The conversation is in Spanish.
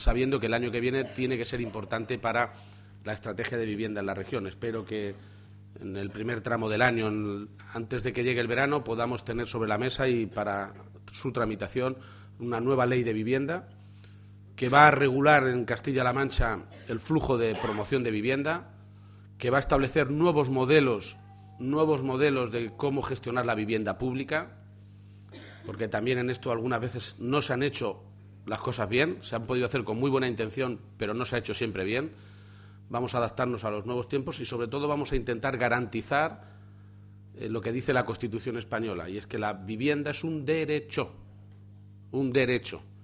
sabiendo que el año que viene tiene que ser importante para la estrategia de vivienda en la región. Espero que en el primer tramo del año, antes de que llegue el verano, podamos tener sobre la mesa y para su tramitación una nueva ley de vivienda que va a regular en Castilla-La Mancha el flujo de promoción de vivienda, que va a establecer nuevos modelos de cómo gestionar la vivienda pública, porque también en esto algunas veces no se han hecho las cosas bien, se han podido hacer con muy buena intención, pero no se ha hecho siempre bien. Vamos a adaptarnos a los nuevos tiempos y, sobre todo, vamos a intentar garantizar lo que dice la Constitución española, y es que la vivienda es un derecho,